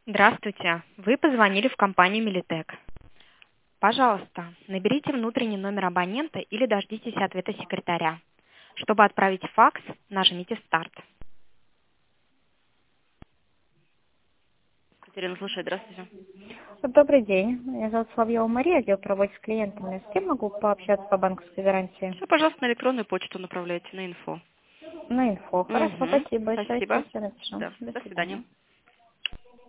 Здравствуйте. Вы позвонили в компанию Милитек. Пожалуйста, наберите внутренний номер абонента или дождитесь ответа секретаря. Чтобы отправить факс, нажмите «Старт». Катерина, слушай, здравствуйте. Добрый день. Меня зовут Соловьева Мария, отдел по работе с клиентами. С кем могу пообщаться по банковской гарантии? Все, пожалуйста, на электронную почту направляйте, на инфо. На инфо. Хорошо, Угу. спасибо большое. Спасибо. Сейчас я напишу. Да, До до свидания. свидания.